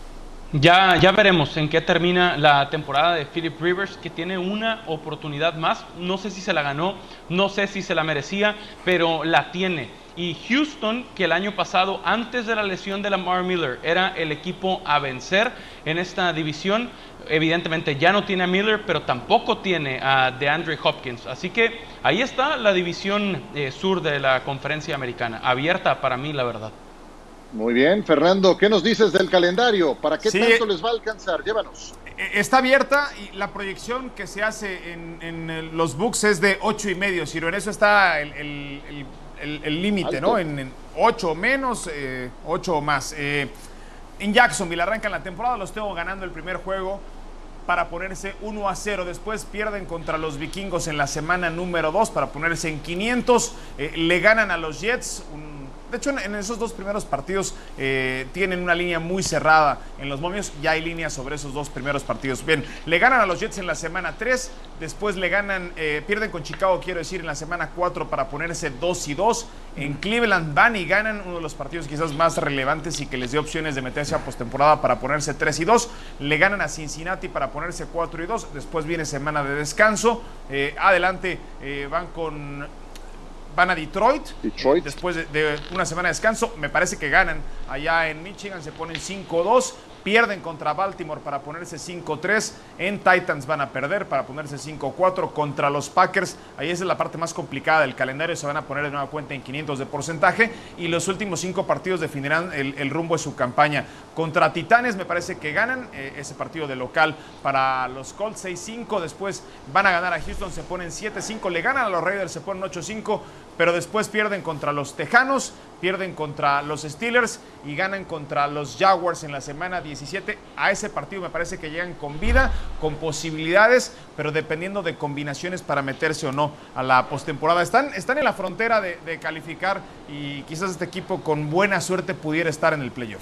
Ya, ya veremos en qué termina la temporada de Philip Rivers, que tiene una oportunidad más. No sé si se la ganó, no sé si se la merecía, pero la tiene. Y Houston, que el año pasado, antes de la lesión de Lamar Miller, era el equipo a vencer en esta división, evidentemente ya no tiene a Miller, pero tampoco tiene a DeAndre Hopkins. Así que ahí está la división eh, sur de la conferencia americana, abierta para mí, la verdad. Muy bien, Fernando, ¿qué nos dices del calendario? ¿Para qué sí, tanto les va a alcanzar? Llévanos. Está abierta y la proyección que se hace en, en los books es de ocho y medio, Ciro. En eso está el límite, ¿no? En, en ocho o menos, eh, ocho o más. Eh, en Jacksonville arrancan la temporada, los tengo ganando el primer juego para ponerse uno a cero. Después pierden contra los vikingos en la semana número dos para ponerse en quinientos. Eh, le ganan a los Jets. Un, de hecho, en, en esos dos primeros partidos eh, tienen una línea muy cerrada en los momios. Ya hay líneas sobre esos dos primeros partidos. Bien, le ganan a los Jets en la semana tres. Después le ganan, eh, pierden con Chicago, quiero decir, en la semana cuatro para ponerse dos y dos. En Cleveland van y ganan uno de los partidos quizás más relevantes y que les dio opciones de meterse a postemporada para ponerse tres y dos. Le ganan a Cincinnati para ponerse cuatro y dos. Después viene semana de descanso. Eh, adelante eh, van con... Van a Detroit, Detroit. después de, de una semana de descanso. Me parece que ganan allá en Michigan, se ponen cinco dos. Pierden contra Baltimore para ponerse cinco tres. En Titans van a perder para ponerse cinco cuatro contra los Packers. Ahí es la parte más complicada del calendario. Se van a poner de nueva cuenta en quinientos de porcentaje. Y los últimos cinco partidos definirán el, el rumbo de su campaña. Contra Titanes me parece que ganan eh, ese partido de local para los Colts seis cinco. Después van a ganar a Houston, se ponen siete cinco. Le ganan a los Raiders, se ponen ocho cinco. Pero después pierden contra los Tejanos, pierden contra los Steelers y ganan contra los Jaguars en la semana diecisiete. A ese partido me parece que llegan con vida, con posibilidades, pero dependiendo de combinaciones para meterse o no a la postemporada. Están, están en la frontera de, de calificar y quizás este equipo con buena suerte pudiera estar en el playoff.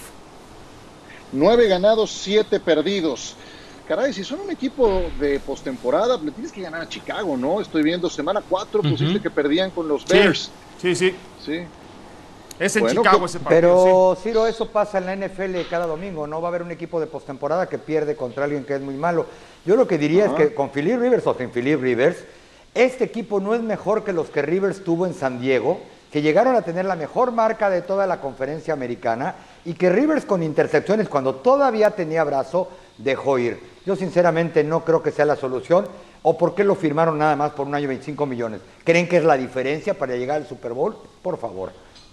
Nueve ganados, siete perdidos. Caray, si son un equipo de postemporada, le tienes que ganar a Chicago, ¿no? Estoy viendo semana cuatro, uh-huh. pusiste que perdían con los Bears. Sí, sí. Sí. Es en bueno, Chicago ese partido. Pero, sí. Ciro, eso pasa en la N F L cada domingo, ¿no? Va a haber un equipo de postemporada que pierde contra alguien que es muy malo. Yo lo que diría uh-huh. es que con Philip Rivers o sin Philip Rivers, este equipo no es mejor que los que Rivers tuvo en San Diego, que llegaron a tener la mejor marca de toda la conferencia americana y que Rivers con intercepciones, cuando todavía tenía brazo, dejó ir. Yo sinceramente no creo que sea la solución. ¿O por qué lo firmaron nada más por un año veinticinco millones? ¿Creen que es la diferencia para llegar al Super Bowl? Por favor.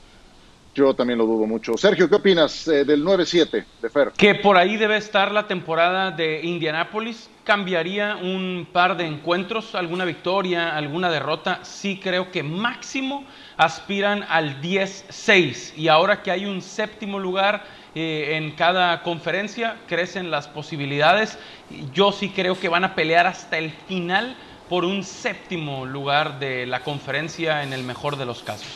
Yo también lo dudo mucho. Sergio, ¿qué opinas eh, del nueve siete de Fer? Que por ahí debe estar la temporada de Indianápolis. Cambiaría un par de encuentros, alguna victoria, alguna derrota. Sí creo que máximo aspiran al diez seis. Y ahora que hay un séptimo lugar eh, en cada conferencia, crecen las posibilidades. Yo sí creo que van a pelear hasta el final por un séptimo lugar de la conferencia en el mejor de los casos.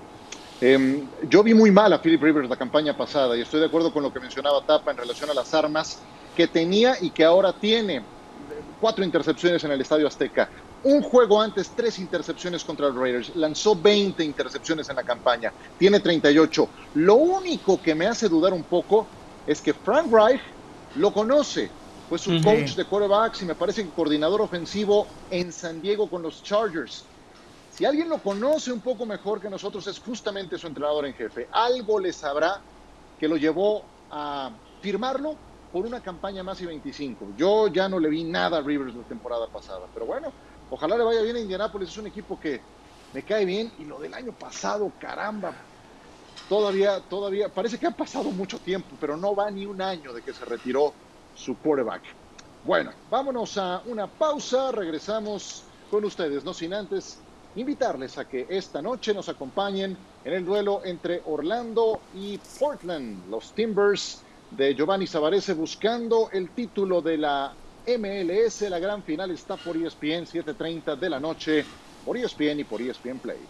Eh, yo vi muy mal a Philip Rivers la campaña pasada y estoy de acuerdo con lo que mencionaba Tapa en relación a las armas que tenía y que ahora tiene. Cuatro intercepciones en el Estadio Azteca. Un juego antes, tres intercepciones contra los Raiders. Lanzó veinte intercepciones en la campaña. Tiene treinta y ocho. Lo único que me hace dudar un poco es que Frank Reich lo conoce. Fue su uh-huh. coach de quarterbacks y me parece que coordinador ofensivo en San Diego con los Chargers. Si alguien lo conoce un poco mejor que nosotros es justamente su entrenador en jefe. Algo le sabrá que lo llevó a firmarlo por una campaña más y veinticinco. Yo ya no le vi nada a Rivers la temporada pasada, pero bueno, ojalá le vaya bien a Indianápolis. Es un equipo que me cae bien y lo del año pasado, caramba, todavía, todavía, parece que ha pasado mucho tiempo, pero no va ni un año de que se retiró su quarterback. Bueno, vámonos a una pausa, regresamos con ustedes, no sin antes invitarles a que esta noche nos acompañen en el duelo entre Orlando y Portland, los Timbers de Giovanni Savarese buscando el título de la M L S. La gran final está por E S P N, siete treinta de la noche, por E S P N y por E S P N Play.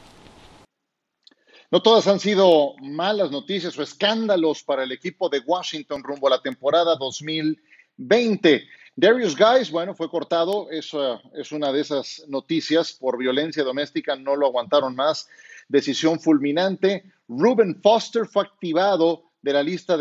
No todas han sido malas noticias o escándalos para el equipo de Washington rumbo a la temporada dos mil veinte. Darius Guice, bueno, fue cortado, eso es una de esas noticias por violencia doméstica, no lo aguantaron más, decisión fulminante. Reuben Foster fue activado de la lista de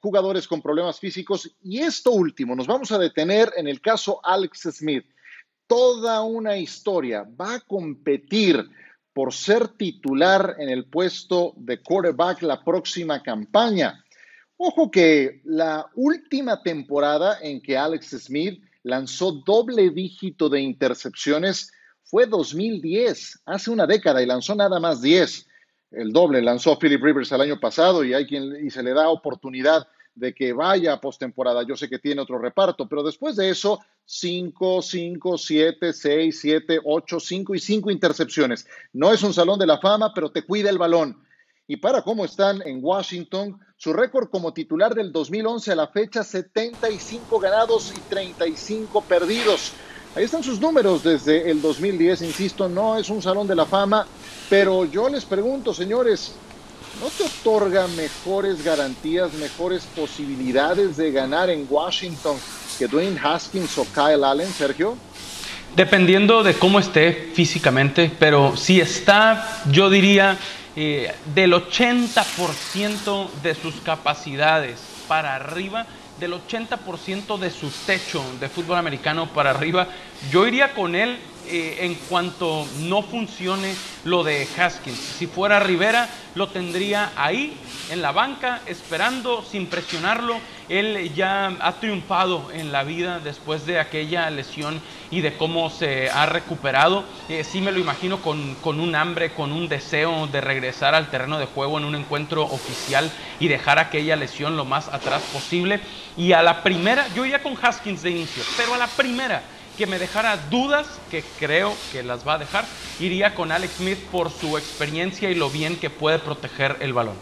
jugadores con problemas físicos. Y esto último, nos vamos a detener en el caso Alex Smith. Toda una historia, va a competir por ser titular en el puesto de quarterback la próxima campaña. Ojo que la última temporada en que Alex Smith lanzó doble dígito de intercepciones fue dos mil diez, hace una década, y lanzó nada más diez. El doble lanzó Philip Rivers el año pasado y hay quien y se le da oportunidad de que vaya a postemporada. Yo sé que tiene otro reparto, pero después de eso, cinco, cinco, siete, seis, siete, ocho, cinco y cinco intercepciones. No es un salón de la fama, pero te cuida el balón. Y para cómo están en Washington, su récord como titular del dos mil once a la fecha, setenta y cinco ganados y treinta y cinco perdidos. Ahí están sus números desde el dos mil diez, insisto, no es un salón de la fama, pero yo les pregunto, señores, ¿no te otorga mejores garantías, mejores posibilidades de ganar en Washington que Dwayne Haskins o Kyle Allen, Sergio? Dependiendo de cómo esté físicamente, pero si está, yo diría, eh, del ochenta por ciento de sus capacidades para arriba, del ochenta por ciento de su techo de fútbol americano para arriba, yo iría con él eh, en cuanto no funcione lo de Haskins. Si fuera Rivera, lo tendría ahí en la banca, esperando, sin presionarlo. Él ya ha triunfado en la vida después de aquella lesión y de cómo se ha recuperado. Eh, sí me lo imagino con, con un hambre, con un deseo de regresar al terreno de juego en un encuentro oficial y dejar aquella lesión lo más atrás posible. Y a la primera, yo iría con Haskins de inicio, pero a la primera que me dejara dudas, que creo que las va a dejar, iría con Alex Smith por su experiencia y lo bien que puede proteger el balón.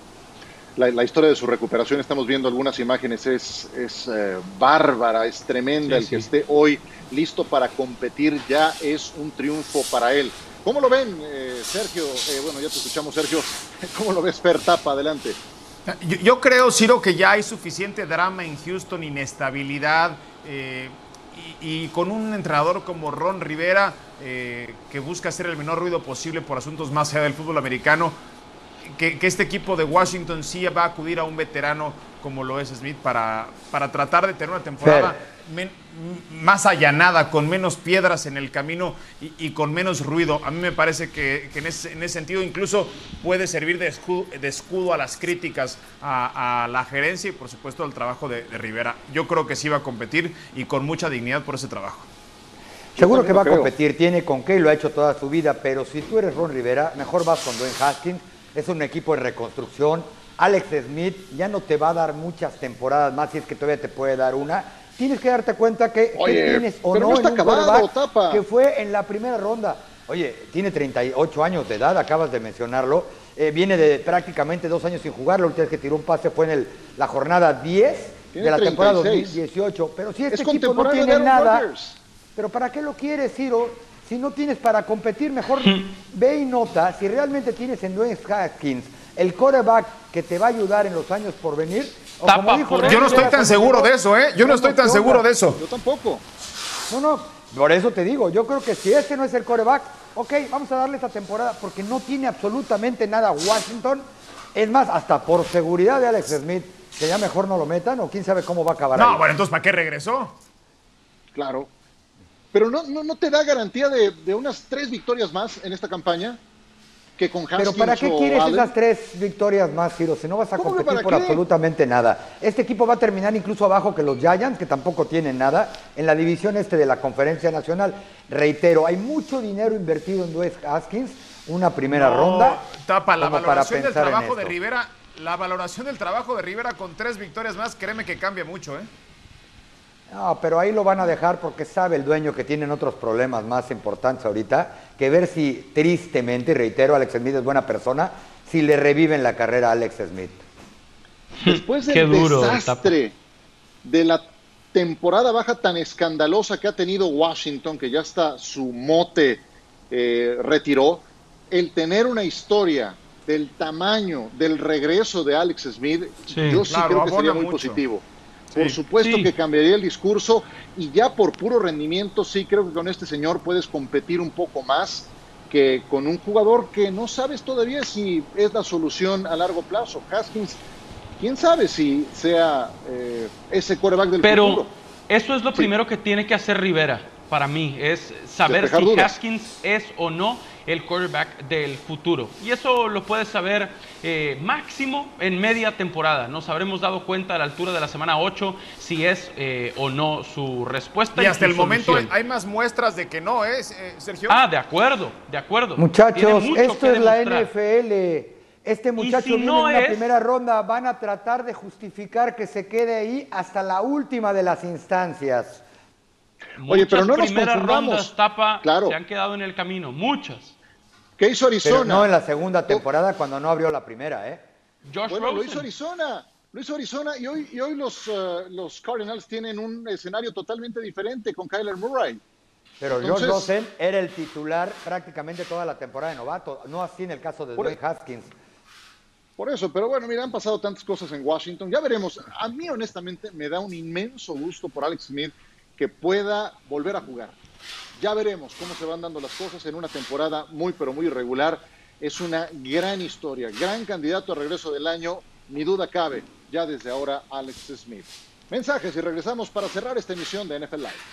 La, la historia de su recuperación, estamos viendo algunas imágenes, es, es eh, bárbara, es tremenda. Sí, el sí. que esté hoy listo para competir ya es un triunfo para él. ¿Cómo lo ven, eh, Sergio? Eh, bueno, ya te escuchamos, Sergio. ¿Cómo lo ves, Fer Tapa? Adelante. Yo, yo creo, Ciro, que ya hay suficiente drama en Houston, inestabilidad, eh, y, y con un entrenador como Ron Rivera, eh, que busca hacer el menor ruido posible por asuntos más allá del fútbol americano, que, que este equipo de Washington sí va a acudir a un veterano como lo es Smith para, para tratar de tener una temporada men, más allanada, con menos piedras en el camino y, y con menos ruido. A mí me parece que, que en, ese, en ese sentido incluso puede servir de escudo, de escudo a las críticas a, a la gerencia y por supuesto al trabajo de, de Rivera. Yo creo que sí va a competir y con mucha dignidad por ese trabajo. Seguro que va a competir, tiene con qué, lo ha hecho toda su vida, pero si tú eres Ron Rivera, mejor vas con Dwayne Haskins. Es un equipo en reconstrucción. Alex Smith ya no te va a dar muchas temporadas más, si es que todavía te puede dar una. Tienes que darte cuenta que, Oye, que tienes o no, no está en un acabado, Tapa. Que fue en la primera ronda. Oye, tiene treinta y ocho años de edad, acabas de mencionarlo. Eh, viene de prácticamente dos años sin jugar. La última vez que tiró un pase fue en el, la jornada diez de la temporada dos mil dieciocho. Pero si este es equipo no tiene nada, Rodgers. ¿Pero para qué lo quieres, Ciro? Si no tienes para competir, mejor ve y nota si realmente tienes en Dwayne Haskins el quarterback que te va a ayudar en los años por venir. O como dijo, yo no estoy tan seguro de eso, ¿eh? Yo no estoy tan seguro de eso. Yo tampoco. No, no, por eso te digo, yo creo que si este no es el quarterback, ok, vamos a darle esta temporada porque no tiene absolutamente nada Washington. Es más, hasta por seguridad de Alex Smith, que ya mejor no lo metan o quién sabe cómo va a acabar. No, ahí. Bueno, entonces, ¿para qué regresó? Claro. Pero no, no, no te da garantía de, de unas tres victorias más en esta campaña que con Haskins. Pero ¿para qué quieres Allen? esas tres victorias más, Ciro? Si no vas a competir por qué? absolutamente nada. Este equipo va a terminar incluso abajo que los Giants, que tampoco tienen nada, en la división este de la Conferencia Nacional. Reitero, hay mucho dinero invertido en Dwayne Haskins, una primera no, ronda. Tapa, la valoración del trabajo de Rivera, la valoración del trabajo de Rivera con tres victorias más, créeme que cambia mucho, ¿eh? No, pero ahí lo van a dejar porque sabe el dueño que tienen otros problemas más importantes ahorita, que ver si tristemente, y reitero, Alex Smith es buena persona, si le reviven la carrera a Alex Smith. Después del duro, desastre tapa. de la temporada baja tan escandalosa que ha tenido Washington, que ya hasta su mote eh, retiró, el tener una historia del tamaño del regreso de Alex Smith, sí, yo sí claro, creo que sería muy mucho. positivo. Por sí, supuesto sí. que cambiaría el discurso y ya por puro rendimiento sí creo que con este señor puedes competir un poco más que con un jugador que no sabes todavía si es la solución a largo plazo. Haskins quién sabe si sea eh, ese quarterback del Pero futuro. Eso es lo sí. primero que tiene que hacer Rivera, para mí, es saber si dudas. Haskins es o no el quarterback del futuro. Y eso lo puedes saber eh, máximo en media temporada. Nos habremos dado cuenta a la altura de la semana ocho si es eh, o no su respuesta. Y, y hasta el solución. momento hay más muestras de que no es, eh, Sergio. Ah, de acuerdo, de acuerdo. Muchachos, esto es la N F L. Este muchacho si viene no en una es... primera ronda. Van a tratar de justificar que se quede ahí hasta la última de las instancias. Oye, pero no nos primeras confundamos. rondas, Tapa, claro. se han quedado en el camino, muchas. ¿Qué hizo Arizona? Pero no en la segunda temporada cuando no abrió la primera, ¿eh? Josh bueno, Rosen. lo hizo Arizona, lo hizo Arizona y hoy, y hoy los, uh, los Cardinals tienen un escenario totalmente diferente con Kyler Murray. Pero Entonces, Josh Rosen era el titular prácticamente toda la temporada de novato, no así en el caso de Dwayne Haskins. Por eso, pero bueno, mira, han pasado tantas cosas en Washington, ya veremos. A mí honestamente me da un inmenso gusto por Alex Smith que pueda volver a jugar. Ya veremos cómo se van dando las cosas en una temporada muy, pero muy irregular. Es una gran historia, gran candidato a regreso del año, ni duda cabe, ya desde ahora Alex Smith. Mensajes y regresamos para cerrar esta emisión de N F L Live.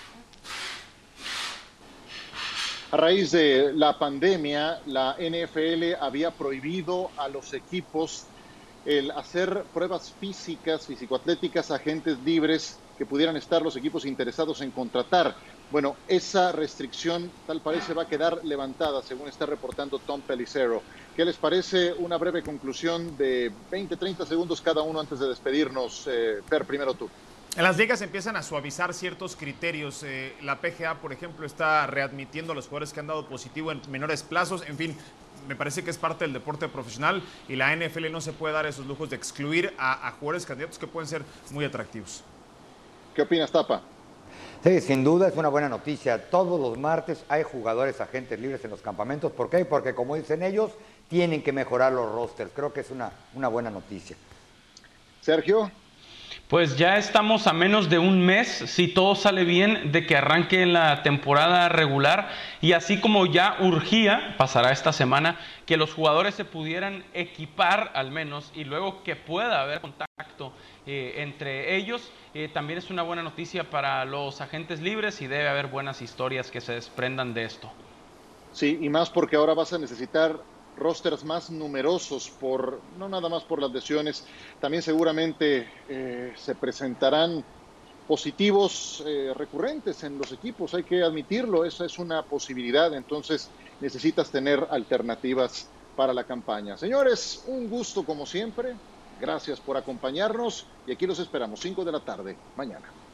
A raíz de la pandemia, la N F L había prohibido a los equipos el hacer pruebas físicas, fisicoatléticas a agentes libres que pudieran estar los equipos interesados en contratar. Bueno, esa restricción tal parece va a quedar levantada, según está reportando Tom Pelissero. ¿Qué les parece una breve conclusión de veinte, treinta segundos cada uno antes de despedirnos? Eh, Per, primero tú. En las ligas empiezan a suavizar ciertos criterios. Eh, la P G A, por ejemplo, está readmitiendo a los jugadores que han dado positivo en menores plazos. En fin, me parece que es parte del deporte profesional y la N F L no se puede dar esos lujos de excluir a, a jugadores candidatos que pueden ser muy atractivos. ¿Qué opinas, Tapa? Sí, sin duda es una buena noticia. Todos los martes hay jugadores agentes libres en los campamentos. ¿Por qué? Porque, como dicen ellos, tienen que mejorar los rosters. Creo que es una, una buena noticia. Sergio. Pues ya estamos a menos de un mes, si todo sale bien, de que arranque la temporada regular, y así como ya urgía, pasará esta semana, que los jugadores se pudieran equipar al menos y luego que pueda haber contacto eh, entre ellos. Eh, también es una buena noticia para los agentes libres y debe haber buenas historias que se desprendan de esto. Sí, y más porque ahora vas a necesitar rosters más numerosos, por no nada más por las lesiones, también seguramente eh, se presentarán positivos eh, recurrentes en los equipos, hay que admitirlo, esa es una posibilidad, entonces necesitas tener alternativas para la campaña. Señores, un gusto como siempre, gracias por acompañarnos y aquí los esperamos, cinco de la tarde, mañana.